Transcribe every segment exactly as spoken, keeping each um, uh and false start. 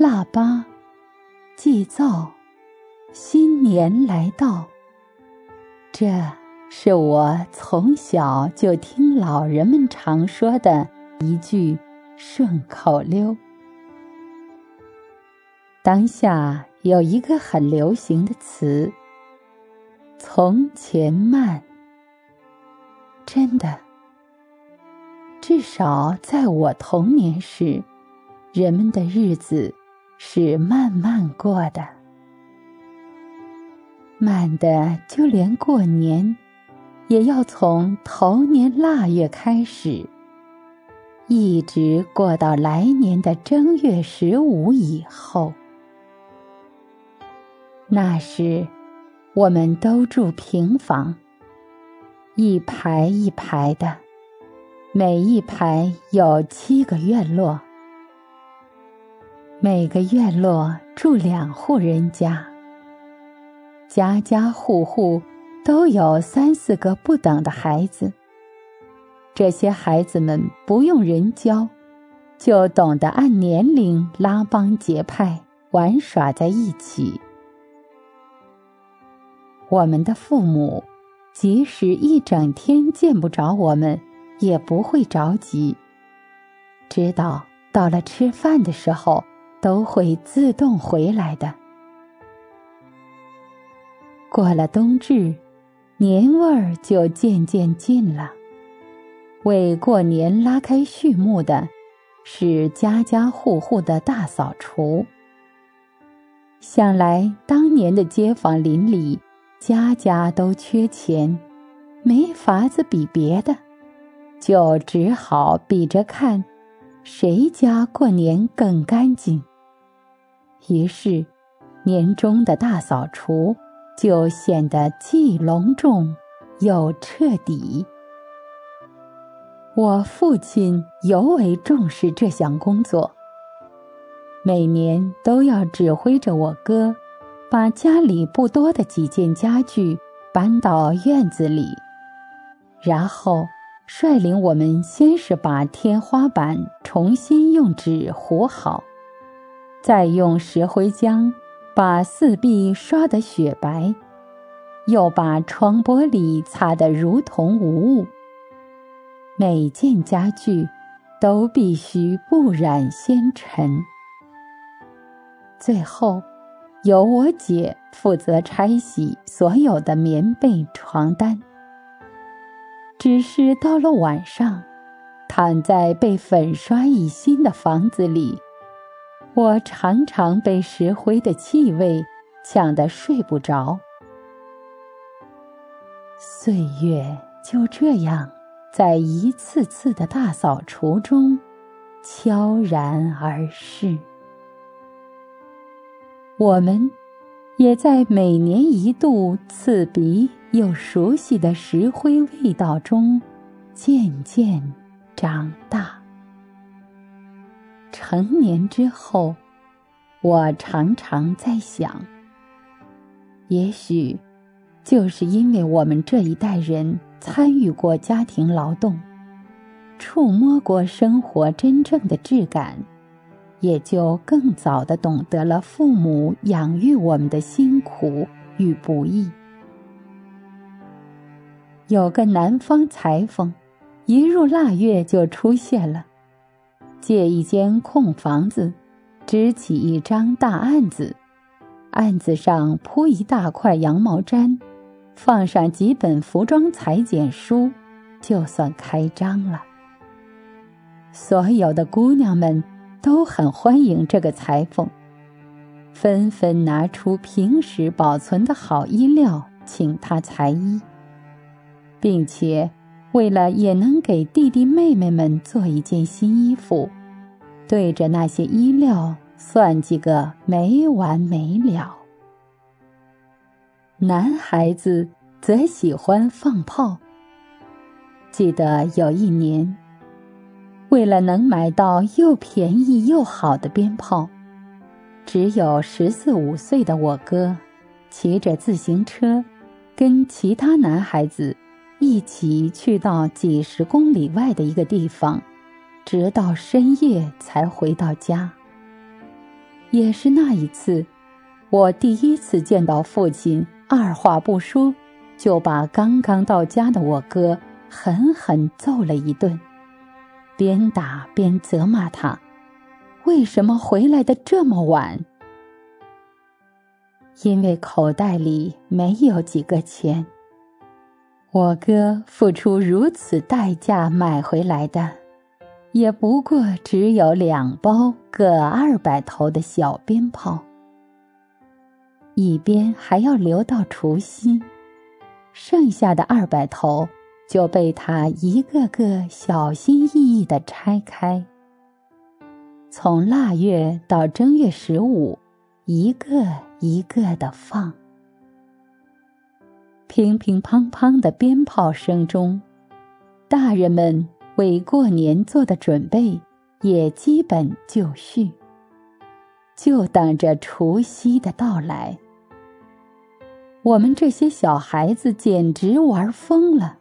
腊八，祭灶，新年来到。这是我从小就听老人们常说的一句顺口溜。当下有一个很流行的词，从前慢。真的，至少在我童年时，人们的日子是慢慢过的，慢的就连过年也要从头年腊月开始，一直过到来年的正月十五以后。那时我们都住平房，一排一排的，每一排有七个院落，每个院落住两户人家，家家户户都有三四个不等的孩子。这些孩子们不用人教，就懂得按年龄拉帮结派，玩耍在一起。我们的父母即使一整天见不着我们，也不会着急，知道到了吃饭的时候都会自动回来的。过了冬至，年味儿就渐渐近了。为过年拉开序幕的是家家户户的大扫除。想来当年的街坊邻里家家都缺钱，没法子比别的，就只好比着看谁家过年更干净。于是年终的大扫除就显得既隆重又彻底。我父亲尤为重视这项工作，每年都要指挥着我哥把家里不多的几件家具搬到院子里，然后率领我们先是把天花板重新用纸糊好，再用石灰浆把四壁刷得雪白，又把窗玻璃擦得如同无物。每件家具都必须不染纤尘。最后由我姐负责拆洗所有的棉被床单。只是到了晚上，躺在被粉刷一新的房子里，我常常被石灰的气味呛得睡不着。岁月就这样在一次次的大扫除中悄然而逝。我们也在每年一度刺鼻又熟悉的石灰味道中渐渐长大。成年之后，我常常在想，也许就是因为我们这一代人参与过家庭劳动，触摸过生活真正的质感，也就更早地懂得了父母养育我们的辛苦与不易。有个南方裁缝，一入腊月就出现了，借一间空房子，支起一张大案子，案子上铺一大块羊毛毡，放上几本服装裁剪书，就算开张了。所有的姑娘们都很欢迎这个裁缝，纷纷拿出平时保存的好衣料请他裁衣，并且为了也能给弟弟妹妹们做一件新衣服，对着那些衣料算计个没完没了。男孩子则喜欢放炮。记得有一年，为了能买到又便宜又好的鞭炮，只有十四五岁的我哥骑着自行车跟其他男孩子一起去到几十公里外的一个地方，直到深夜才回到家。 也是那一次，我第一次见到父亲，二话不说就把刚刚到家的我哥狠狠揍了一顿，边打边责骂他为什么回来的这么晚。因为口袋里没有几个钱，我哥付出如此代价买回来的，也不过只有两包各二百头的小鞭炮，一边还要留到除夕，剩下的二百头就被他一个个小心翼翼地拆开，从腊月到正月十五，一个一个地放。乒乒乓乓的鞭炮声中，大人们为过年做的准备也基本就绪，就等着除夕的到来。我们这些小孩子简直玩疯了，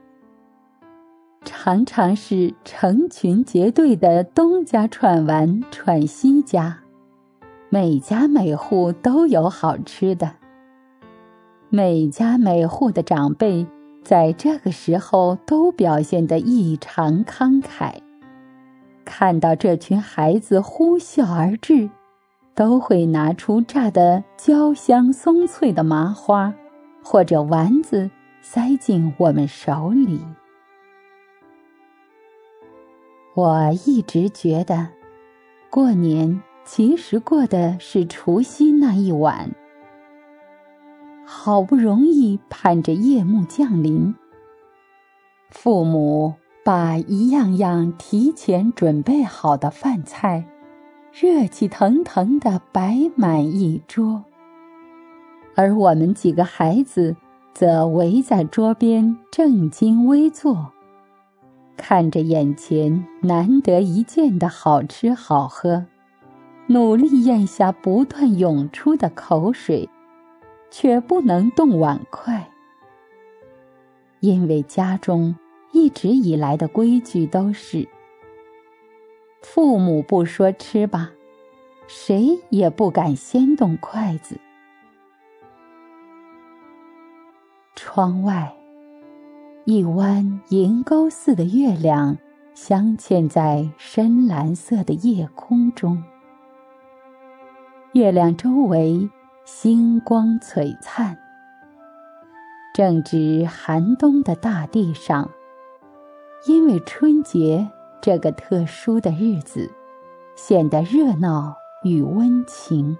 常常是成群结队的东家串完串西家，每家每户都有好吃的。每家每户的长辈在这个时候都表现得异常慷慨，看到这群孩子呼啸而至，都会拿出炸得焦香松脆的麻花或者丸子塞进我们手里。我一直觉得，过年其实过的是除夕那一晚。好不容易盼着夜幕降临，父母把一样样提前准备好的饭菜热气腾腾地摆满一桌，而我们几个孩子则围在桌边正襟危坐，看着眼前难得一见的好吃好喝，努力咽下不断涌出的口水，却不能动碗筷。因为家中一直以来的规矩都是，父母不说吃吧，谁也不敢先动筷子。窗外，一弯银钩似的月亮镶嵌在深蓝色的夜空中，月亮周围星光璀璨，正值寒冬的大地上，因为春节这个特殊的日子，显得热闹与温情。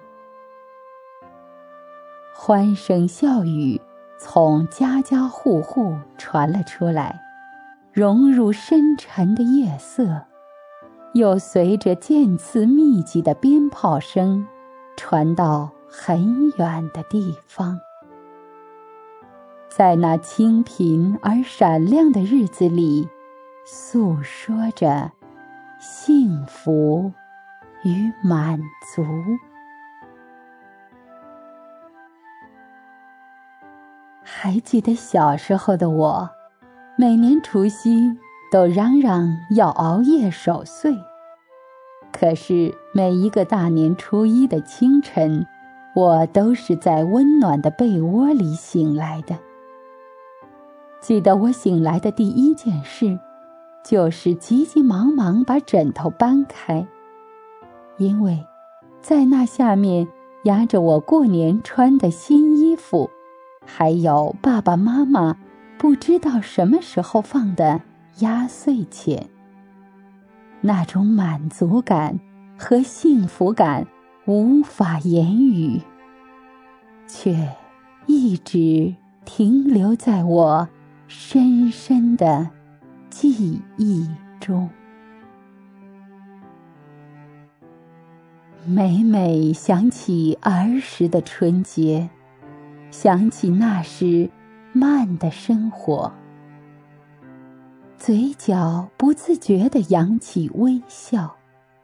欢声笑语从家家户户传了出来，融入深沉的夜色，又随着渐次密集的鞭炮声传到很远的地方。在那清贫而闪亮的日子里，诉说着幸福与满足。还记得小时候的我，每年除夕都嚷嚷要熬夜守岁，可是每一个大年初一的清晨，我都是在温暖的被窝里醒来的。记得我醒来的第一件事，就是急急忙忙把枕头搬开，因为在那下面压着我过年穿的新衣服，还有爸爸妈妈不知道什么时候放的压岁钱。那种满足感和幸福感无法言语，却一直停留在我深深的记忆中。每每想起儿时的春节，想起那时慢的生活，嘴角不自觉地扬起微笑。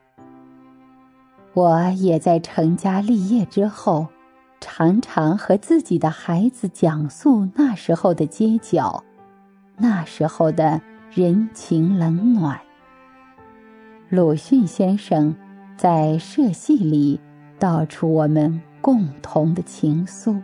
我也在成家立业之后，常常和自己的孩子讲述那时候的街角，那时候的人情冷暖。鲁迅先生在社戏里道出我们共同的情愫。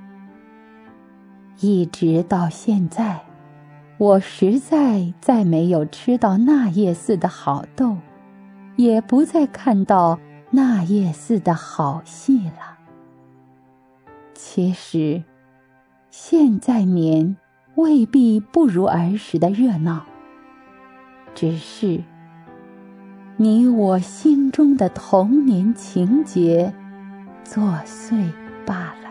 一直到现在，我实在再没有吃到那夜似的好豆，也不再看到那夜似的好戏了。其实，现在年未必不如儿时的热闹，只是你我心中的童年情节作祟罢了。